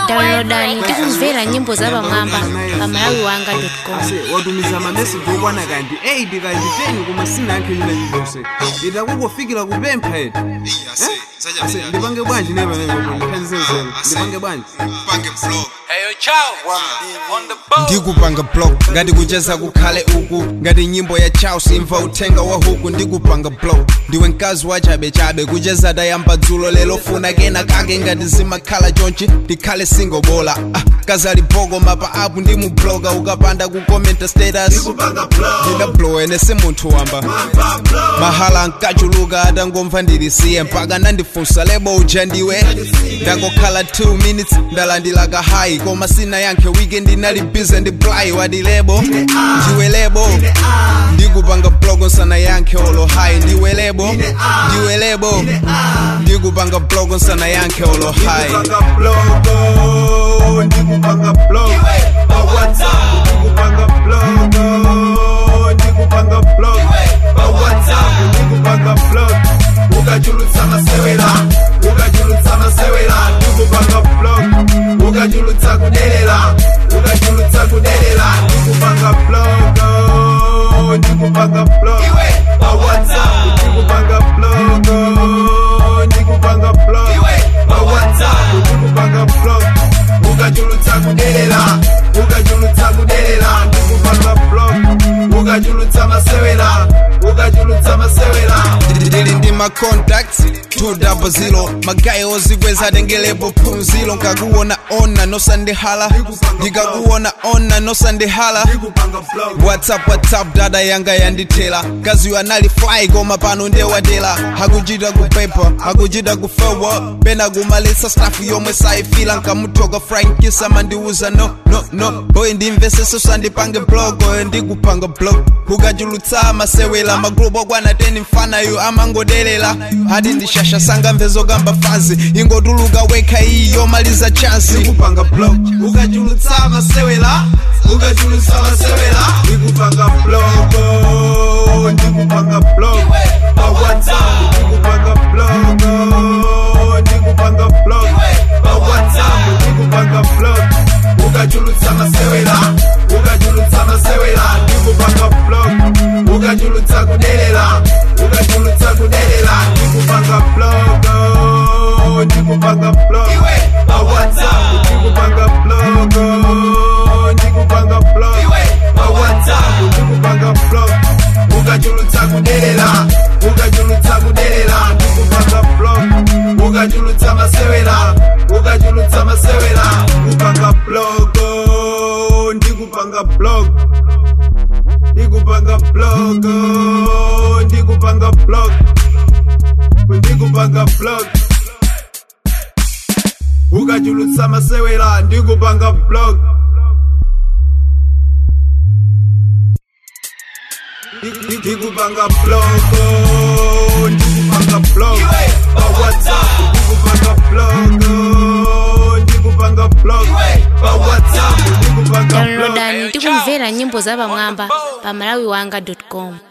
Downloadani tikumvera nyimbo za pamwamba pa malawiwanga.com. Watumiza mamessage okwana kandi 8 kandi 10 koma sina yake ina yose. Ita kungofikira kupempha eti. Ndipange bwanji neba ndipange bwanji. Hey chao on the boat. Ndikupanga block ngati kucheza kukhale uku ngati nyimbo ya chao simva uthenga wa huku ndikupanga block ndiwe mkazi wa chabe kucheza dayamba dzulo lelo funa kena kake ngati zimakhala chonchi ndikhale single bola kazali boko mapa apu ndi mu bloga ukapanda ku comment status ndina blow ene se munthu wamba mahala nkachuluka atangomva ndilisiye mpaka nandifunsa lebo uja ndiwe ndangokhala 2 minutes ndalandila ka high koma sina yankhe weekend inali busy ndi play wadi lebo ndiwe lebo ndikupanga blog nsana yankhe olo high ndiwe lebo ndikupanga blog nsana yankhe olo high ndikupanga blog pa WhatsApp ndikupanga blog ndikupanga blog pa WhatsApp ndikupanga blog ukajulutsa masewera ndikupanga blog ukajulutsa kudelela ndikupanga blog pa WhatsApp ndikupanga blog pa WhatsApp ndikupanga blog ukajulutsa kudelela ndikupanga blog ukajulutsa masewera ndili ndi ma contacts 200 magayi ozikweza atengelepo phunzilo nkakuona ona nosandihala ndikakuona ona nosandihala WhatsApp dada yanga yandithela kazi anali fly koma pano ndewatela hakuchita kupepa hakuchita kufewa pena kumalitsa staff yomwe sayifila nkamuthoka frankisa mandiuza no boy ndimveseso sandipange blog ndikupanga blog ukachulutsa masewela magrupu okwana 10 mfanayo amangodelela hadi ndishasha sanga mvezo gamba fazi ingotuluka wekha iyo maliza chance ndikupanga blog ukachulutsa masewela ndikupanga blog pa WhatsApp ndikupanga blog pa WhatsApp ndikupanga blog ukachulutsa masewela ndikupanga blog ukachulutsa kudelela ndikupanga blog pa WhatsApp ndikupanga blog pa WhatsApp ndikupanga blog ukachulutsa kudelela ndikupanga blog ukachulutsa masewera ndikupanga blog ndikupanga blog ukachulutsa masewera ndikupanga blog ndikupanga blog pa WhatsApp ndikupanga blog pa WhatsApp Downloadani tikumvera nyimbo za pamwamba pa malawiwanga.com.